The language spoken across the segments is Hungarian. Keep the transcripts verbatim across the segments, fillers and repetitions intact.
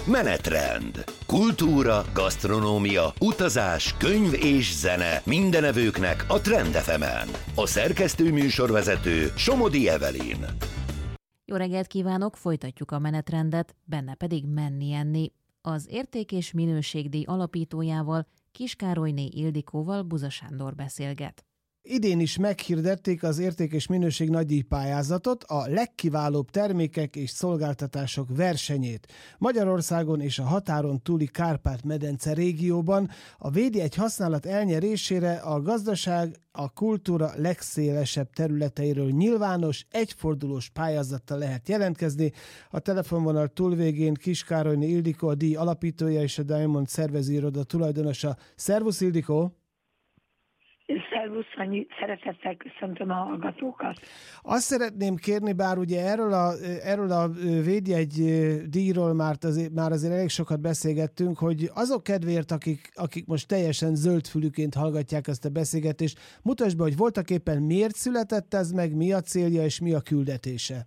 Menetrend. Kultúra, gasztronómia, utazás, könyv és zene mindenevőknek a Trend ef emen. A szerkesztő műsorvezető Somodi Evelyn. Jó reggelt kívánok, folytatjuk a menetrendet, benne pedig menni enni. Az Érték és Minőségdíj alapítójával, Kiss Károlyné Ildikóval Buza Sándor beszélget. Idén is meghirdették az Érték és Minőség nagydíj pályázatot, a legkiválóbb termékek és szolgáltatások versenyét. Magyarországon és a határon túli Kárpát-medence régióban a védjegy használat elnyerésére a gazdaság, a kultúra legszélesebb területeiről nyilvános, egyfordulós pályázattal lehet jelentkezni. A telefonvonal túlvégén Kiss Károlyné Ildikó, a díj alapítója és a Diamond szervezőiroda tulajdonosa. Szervusz, Ildikó! Szervusz, annyi szeretettel köszöntöm a hallgatókat. Azt szeretném kérni, bár ugye erről a, erről a védjegy díjról már azért, már azért elég sokat beszélgettünk, hogy azok kedvéért, akik, akik most teljesen zöldfülűként hallgatják ezt a beszélgetést, mutasd be, hogy voltak éppen miért született ez meg, mi a célja és mi a küldetése?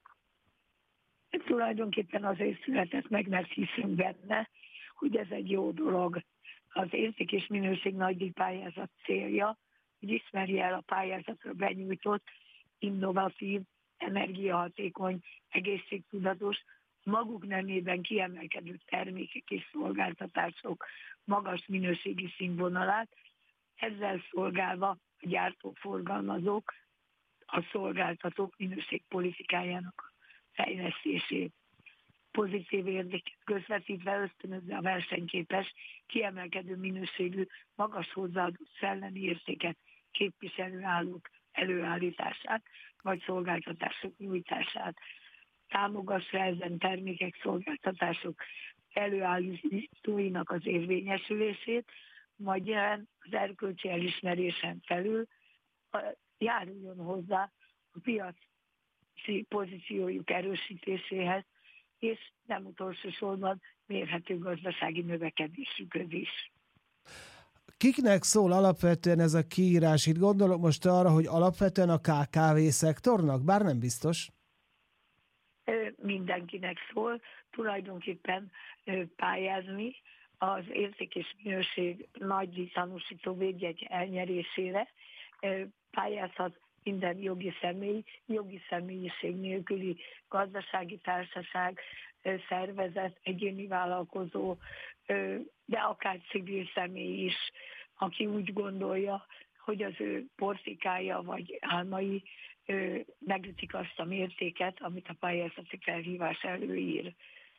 Tulajdonképpen azért született meg, mert hiszünk benne, hogy ez egy jó dolog. Az Érték és Minőség nagydíj pályázat célja, hogy ismerje el a pályázatra benyújtott, innovatív, energiahatékony, egészségtudatos, maguk nemében kiemelkedő termékek és szolgáltatások magas minőségi színvonalát, ezzel szolgálva a gyártók, forgalmazók, a szolgáltatók minőségpolitikájának fejlesztését. Pozitív érdeket közvetítve ösztönözze a versenyképes, kiemelkedő minőségű, magas hozzáadott szellemi értéket képviselő állók előállítását, vagy szolgáltatások nyújtását. Támogassa ezen termékek, szolgáltatások előállítóinak az érvényesülését, majd jelen az erkölcsi elismerésen felül járuljon hozzá a piaci pozíciójuk erősítéséhez, és nem utolsó sorban mérhető gazdasági növekedésükhöz is. Kiknek szól alapvetően ez a kiírás? Itt gondolok most arra, hogy alapvetően a ká ká vé szektornak, bár nem biztos. Mindenkinek szól, tulajdonképpen pályázni az Érték és Minőség nagydíj tanúsító védjegy elnyerésére pályázhat minden jogi személy, jogi személyiség nélküli gazdasági társaság, szervezet, egyéni vállalkozó, de akár civil személy is, aki úgy gondolja, hogy az ő portikája vagy álmai megütik azt a mértéket, amit a pályázati felhívás előír.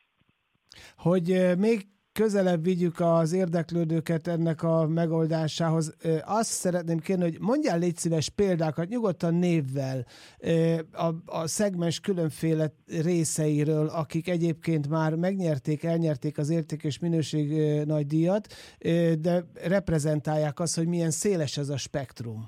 Hogy még közelebb vigyük az érdeklődőket ennek a megoldásához. Azt szeretném kérni, hogy mondjál légy szíves példákat, nyugodtan névvel a, a szegmens különféle részeiről, akik egyébként már megnyerték, elnyerték az Érték és Minőség nagydíjat, de reprezentálják azt, hogy milyen széles ez a spektrum.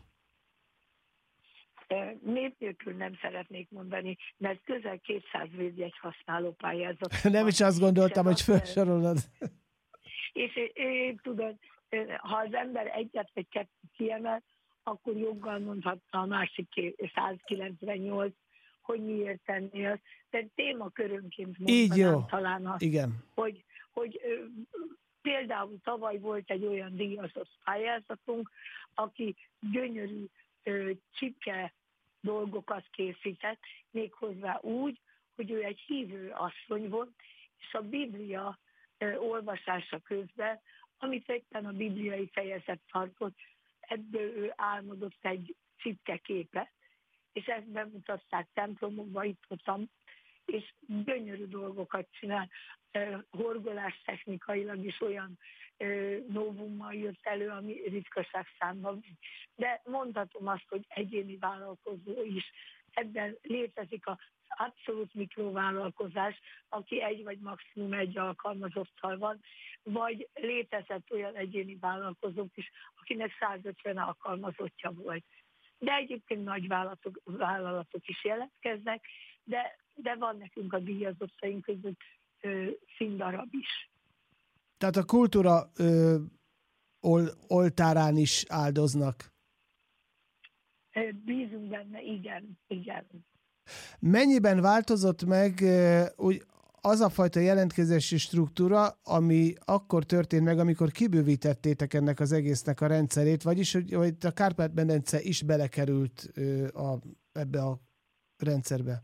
Név nélkül nem szeretnék mondani, mert közel kétszáz védjegy használó pályázat. Nem is azt gondoltam, hogy felsorolod. És én tudod, ha az ember egyet vagy kettőt kiemel, akkor joggal mondhatta a másik százkilencvennyolc, hogy miért tenni azt. De témakörönként mondanám talán azt, igen. hogy, hogy például tavaly volt egy olyan díjazott pályázatunk, aki gyönyörű csipke dolgokat készített, méghozzá úgy, hogy ő egy hívő asszony volt, és a Biblia olvasása közben, amit éppen a bibliai fejezet tartott, ebből ő álmodott egy csipke képet, és ezt bemutatták templomokba, itt voltam, és gyönyörű dolgokat csinál. Horgolás technikailag is olyan novummal jött elő, ami ritkaság számban. De mondhatom azt, hogy egyéni vállalkozó is. Ebben létezik az abszolút mikrovállalkozás, aki egy vagy maximum egy alkalmazottal van, vagy létezett olyan egyéni vállalkozók is, akinek százötven alkalmazottja volt. De egyébként nagy vállalatok, vállalatok is jelentkeznek, de, de van nekünk a díjazottaink között ö, színdarab is. Tehát a kultúra ö, ol, oltárán is áldoznak. Bízunk benne, igen, igen. Mennyiben változott meg úgy az a fajta jelentkezési struktúra, ami akkor történt meg, amikor kibővítettétek ennek az egésznek a rendszerét, vagyis hogy, hogy a Kárpát-medence is belekerült a, ebbe a rendszerbe.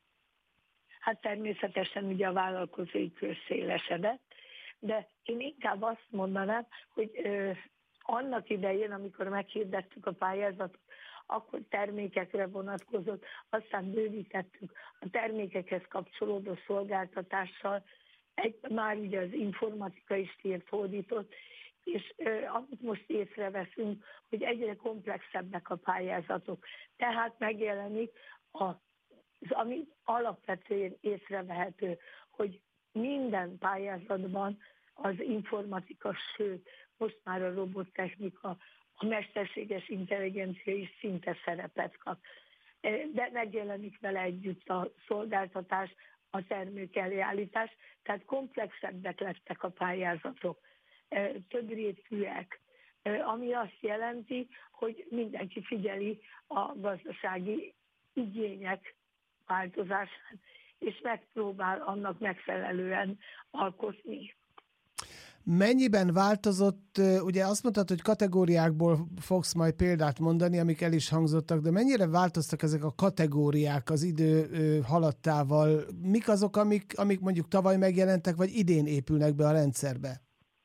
Hát természetesen ugye a vállalkozói kör szélesedett, de én inkább azt mondanám, hogy ö, annak idején, amikor meghirdettük a pályázatot, akkor termékekre vonatkozott, aztán bővítettük a termékekhez kapcsolódó szolgáltatással, egy, már ugye az informatika is írt, fordított, és ö, amit most észreveszünk, hogy egyre komplexebbek a pályázatok. Tehát megjelenik a, az, ami alapvetően észrevehető, hogy minden pályázatban az informatika, sőt, most már a robottechnika, a mesterséges intelligencia is szinte szerepet kap. De megjelenik vele együtt a szolgáltatás, a termék előállítás, tehát komplexebbek lettek a pályázatok, több rétűek, ami azt jelenti, hogy mindenki figyeli a gazdasági igények változását, és megpróbál annak megfelelően alkotni. Mennyiben változott, ugye azt mondtad, hogy kategóriákból fogsz majd példát mondani, amik el is hangzottak, de mennyire változtak ezek a kategóriák az idő haladtával? Mik azok, amik, amik mondjuk tavaly megjelentek, vagy idén épülnek be a rendszerbe?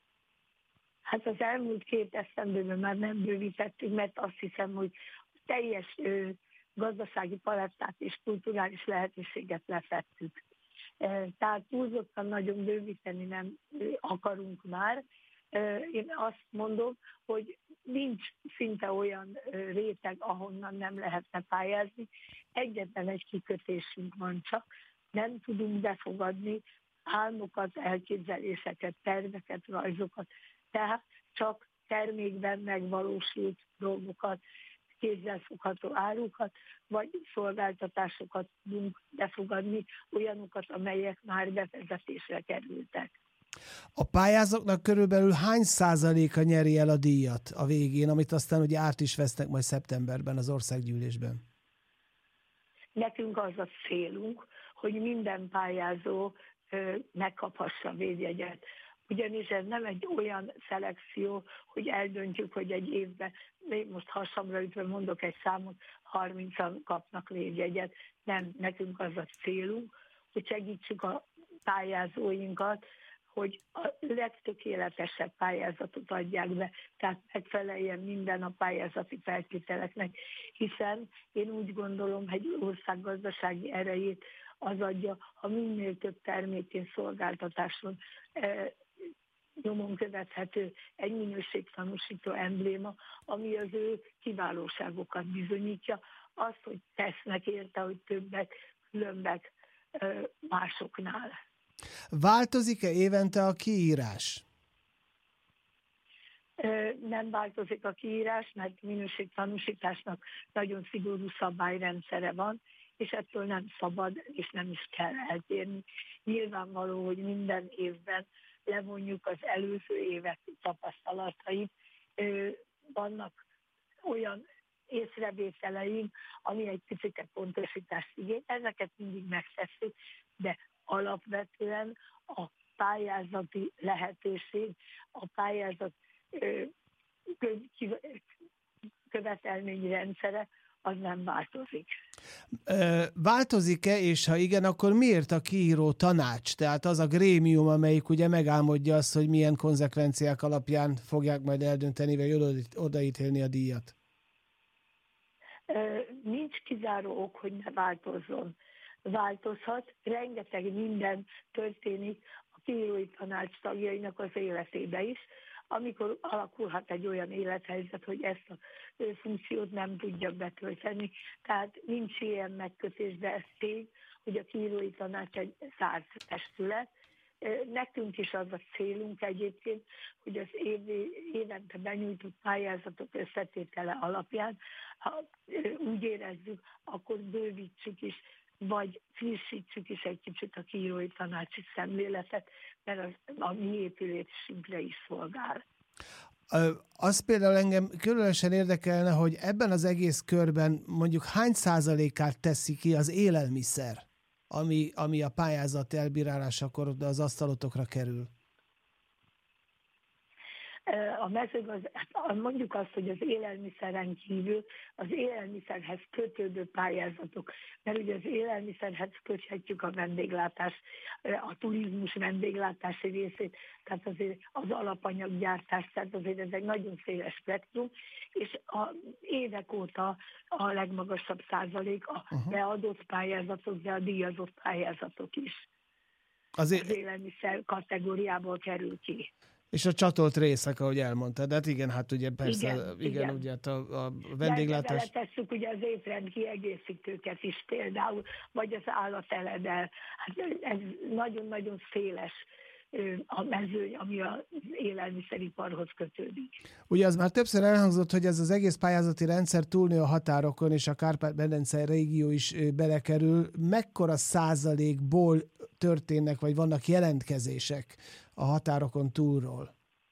Hát az elmúlt két esztendőben már nem bővítettük, mert azt hiszem, hogy teljes ö, gazdasági palettát és kulturális lehetőséget lefettük. Tehát túlzottan nagyon bővíteni nem akarunk már. Én azt mondom, hogy nincs szinte olyan réteg, ahonnan nem lehetne pályázni. Egyetlen egy kikötésünk van csak. Nem tudunk befogadni álmokat, elképzeléseket, terveket, rajzokat. Tehát csak termékben megvalósult dolgokat, kézzelfogható árukat, vagy szolgáltatásokat tudunk befogadni, olyanokat, amelyek már bevezetésre kerültek. A pályázóknak körülbelül hány százaléka nyeri el a díjat a végén, amit aztán ugye át is vesznek majd szeptemberben az országgyűlésben? Nekünk az a célunk, hogy minden pályázó ö, megkaphassa a védjegyet. Ugyanis ez nem egy olyan szelekció, hogy eldöntjük, hogy egy évben, most hasamra ütve mondok egy számot, harmincan kapnak védjegyet. Nem, nekünk az a célunk, hogy segítsük a pályázóinkat, hogy a legtökéletesebb pályázatot adják be, tehát megfeleljen minden a pályázati feltételeknek, hiszen én úgy gondolom, hogy ország gazdasági erejét az adja, ha minél több termékén, szolgáltatáson eh, nyomon követhető egy minőségtanúsító embléma, ami az ő kiválóságokat bizonyítja, azt, hogy tesznek érte, hogy többek, különbek eh, másoknál. Változik-e évente a kiírás? Nem változik a kiírás, mert minőségtanúsításnak nagyon szigorú szabályrendszere van, és ettől nem szabad, és nem is kell eltérni. Nyilvánvaló, hogy minden évben levonjuk az előző évek tapasztalatait. Vannak olyan észrevételeink, ami egy picit pontosítást igény. Ezeket mindig megtesszük, de alapvetően a pályázati lehetőség, a pályázat követelményrendszere az nem változik. Változik-e, és ha igen, akkor miért a kiíró tanács? Tehát az a grémium, amelyik ugye megálmodja azt, hogy milyen konzekvenciák alapján fogják majd eldönteni, vagy odaítélni a díjat? Nincs kizáró ok, hogy ne változzon. Változhat, rengeteg minden történik a kiírói tanács tagjainak az életébe is, amikor alakulhat egy olyan élethelyzet, hogy ezt a funkciót nem tudja betölteni. Tehát nincs ilyen megkötés, de ez tény, hogy a kiírói tanács egy zárt testület. Nekünk is az a célunk egyébként, hogy az év, évente benyújtott pályázatok összetétele alapján, ha úgy érezzük, akkor bővítsük is, vagy frissítsük is egy kicsit a kiírói tanácsi szemléletet, mert az a mi épülésünkre is szolgál. Az például engem különösen érdekelne, hogy ebben az egész körben mondjuk hány százalékát teszi ki az élelmiszer? ami, ami a pályázat elbírálásakor az asztalotokra kerül? A mezőgazdaság, mondjuk azt, hogy az élelmiszeren kívül az élelmiszerhez kötődő pályázatok, mert ugye az élelmiszerhez köthetjük a vendéglátás, a turizmus vendéglátási részét, tehát azért az alapanyaggyártás, tehát azért ez egy nagyon széles spektrum, és a évek óta a legmagasabb százalék a uh-huh. beadott pályázatok, de a díjazott pályázatok is azért az élelmiszer kategóriából kerül ki. És a csatolt részek, ahogy elmondtad, hát igen, hát ugye persze, igen, igen, igen. ugye hát a, a vendéglátás... De tesszük ugye az étrend kiegészítőket is például, vagy az állateledel. Hát ez nagyon-nagyon széles a mezőny, ami az élelmiszeriparhoz kötődik. Ugye az már többször elhangzott, hogy ez az egész pályázati rendszer túlnő a határokon, és a Kárpát-medence régió is belekerül. Mekkora százalékból történnek, vagy vannak jelentkezések a határokon túlról?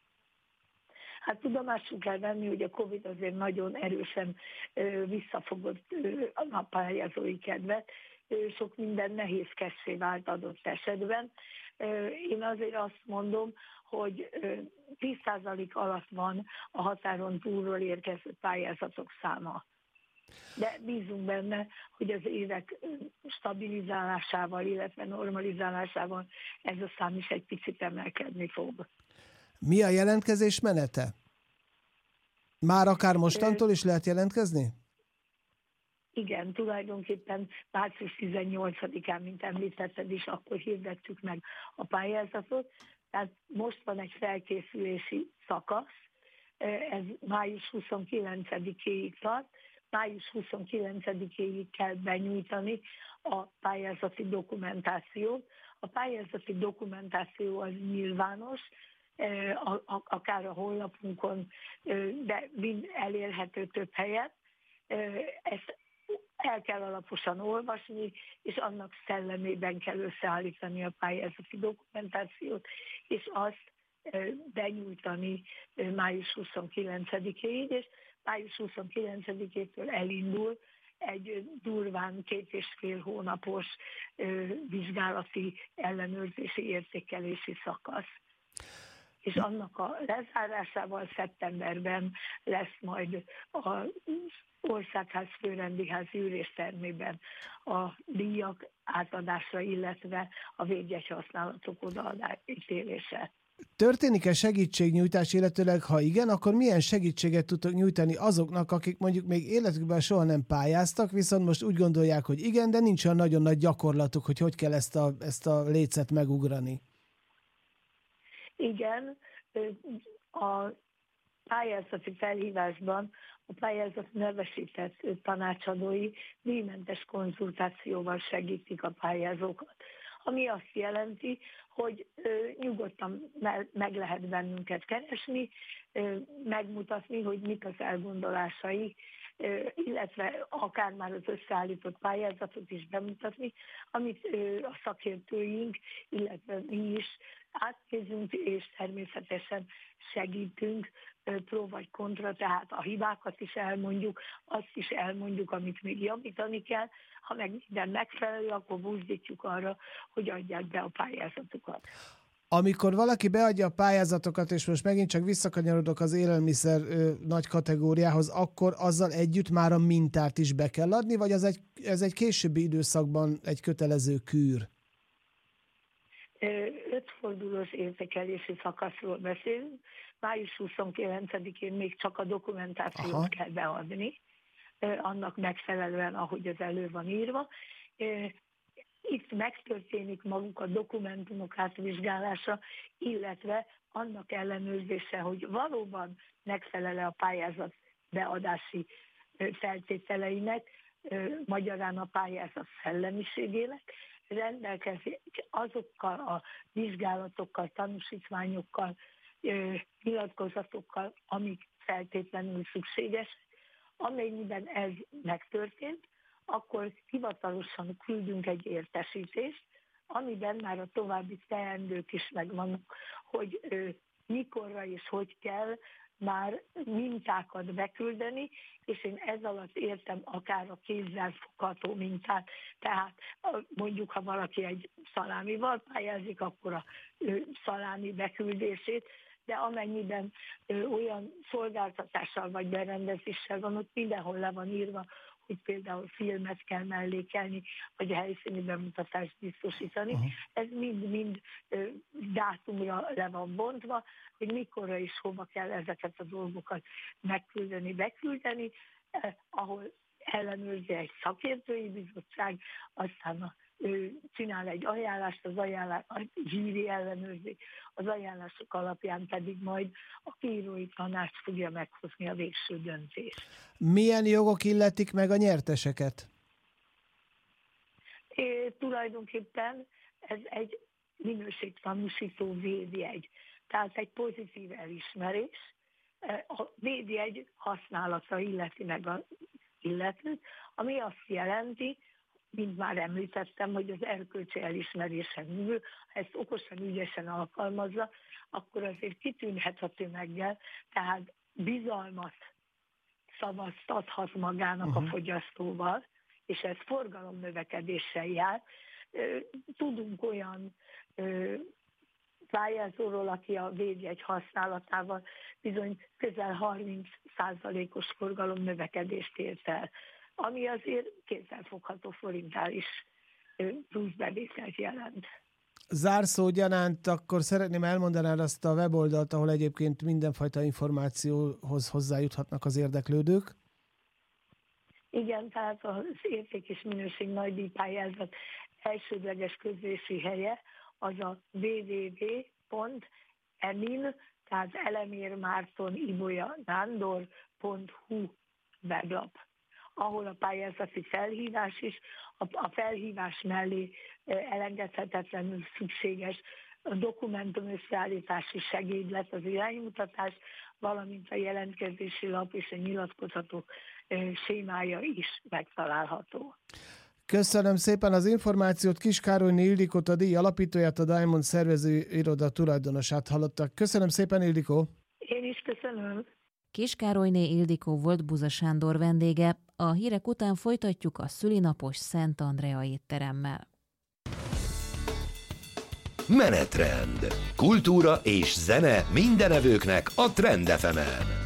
Hát tudomásul kell venni, hogy a Covid azért nagyon erősen visszafogott a pályázói kedvet. Sok minden nehézkessé vált adott esetben. Én azért azt mondom, hogy tíz százalék alatt van a határon túlról érkező pályázatok száma. De bízunk benne, hogy az évek stabilizálásával, illetve normalizálásával ez a szám is egy picit emelkedni fog. Mi a jelentkezés menete? Már akár mostantól is lehet jelentkezni? Igen, tulajdonképpen március tizennyolcadikán, mint említetted is, akkor hirdettük meg a pályázatot. Tehát most van egy felkészülési szakasz, ez május huszonkilencedikéig tart. május huszonkilencedikéig kell benyújtani a pályázati dokumentációt. A pályázati dokumentáció az nyilvános, akár a honlapunkon, de elérhető több helyen. Ezt el kell alaposan olvasni, és annak szellemében kell összeállítani a pályázati dokumentációt, és azt benyújtani május huszonkilencedikéig, és május huszonkilencedikétől elindul egy durván két és fél hónapos vizsgálati ellenőrzési értékelési szakasz. És annak a lezárásával szeptemberben lesz majd az Országház főrendiházi üléstermében a díjak átadása, illetve a védjegyhasználatok odaítélése. Történik-e segítségnyújtás, illetőleg ha igen, akkor milyen segítséget tudtok nyújtani azoknak, akik mondjuk még életükben soha nem pályáztak, viszont most úgy gondolják, hogy igen, de nincs olyan nagyon nagy gyakorlatuk, hogy hogy kell ezt a, ezt a lécet megugrani? Igen, a pályázati felhívásban a pályázat nevesített tanácsadói díjmentes konzultációval segítik a pályázókat, ami azt jelenti, hogy nyugodtan meg lehet bennünket keresni, megmutatni, hogy mik az elgondolásai, illetve akár már az összeállított pályázatot is bemutatni, amit a szakértőink, illetve mi is átnézünk, és természetesen segítünk pro vagy kontra, tehát a hibákat is elmondjuk, azt is elmondjuk, amit még javítani kell, ha meg minden megfelelő, akkor buzdítjuk arra, hogy adják be a pályázatukat. Amikor valaki beadja a pályázatokat, és most megint csak visszakanyarodok az élelmiszer ö, nagy kategóriához, akkor azzal együtt már a mintát is be kell adni, vagy az egy, ez egy későbbi időszakban egy kötelező kűr? Ötfordulós értékelési szakaszról beszélünk. május huszonkilencedikén még csak a dokumentációt Aha. kell beadni, annak megfelelően, ahogy az elő van írva. Itt megtörténik maguk a dokumentumok átvizsgálása, illetve annak ellenőrzése, hogy valóban megfelel-e a pályázat beadási feltételeinek, magyarán a pályázat szellemiségének, rendelkezik azokkal a vizsgálatokkal, tanúsítványokkal, nyilatkozatokkal, amik feltétlenül szükségesek. Amennyiben ez megtörtént, akkor hivatalosan küldünk egy értesítést, amiben már a további teendők is megvannak, hogy mikorra és hogy kell már mintákat beküldeni, és én ez alatt értem akár a kézzel fogható mintát. Tehát mondjuk, ha valaki egy szalámival pályázik, akkor a szalámi beküldését, de amennyiben ö, olyan szolgáltatással vagy berendezéssel van, ott mindenhol le van írva, hogy például filmet kell mellékelni, vagy a helyszíni bemutatást biztosítani. Uh-huh. Ez mind-mind dátumra le van bontva, hogy mikorra és hova kell ezeket a dolgokat megküldeni, beküldeni, eh, ahol ellenőrzi egy szakértői bizottság, aztán a, ő csinál egy ajánlást, az ajánlás, a zsíri ellenőrzi, az ajánlások alapján pedig majd a bírói tanács fogja meghozni a végső döntést. Milyen jogok illetik meg a nyerteseket? É, tulajdonképpen ez egy minőségtanúsító védjegy, tehát egy pozitív elismerés. A védjegy használata illeti meg az illetőt, ami azt jelenti, mint már említettem, hogy az erkölcsi elismerésen kívül, ha ezt okosan, ügyesen alkalmazza, akkor azért kitűnhet a tömeggel, tehát bizalmat szavaztathat magának uh-huh. a fogyasztóval, és ez forgalomnövekedéssel jár. Tudunk olyan pályázóról, aki a védjegy használatával bizony közel harminc százalékos forgalomnövekedést ért el, ami azért kézzelfogható forinttal is plusz bevételt jelent. Zárszó gyanánt, akkor szeretném elmondani azt a weboldalt, ahol egyébként mindenfajta információhoz hozzájuthatnak az érdeklődők. Igen, tehát az érték és minőség nagydíjpályázat elsődleges közlési helye az a double-u double-u double-u pont emin, tehát Elemér Márton Ibolya Nándor pont hu weblap, ahol a pályázati felhívás is, a felhívás mellé elengedhetetlenül szükséges a dokumentum összeállítási segédlet, az iránymutatás, valamint a jelentkezési lap és a nyilatkozatok sémája is megtalálható. Köszönöm szépen az információt, Kiss Károlyné Ildikót, a díj alapítóját, a Diamond szervező iroda tulajdonosát hallottak. Köszönöm szépen, Ildikó! Én is köszönöm! Kiss Károlyné Ildikó volt Buza Sándor vendége. A hírek után folytatjuk a szülinapos Szent Andrea étteremmel. Menetrend. Kultúra és zene mindenevőknek a Trend ef emen.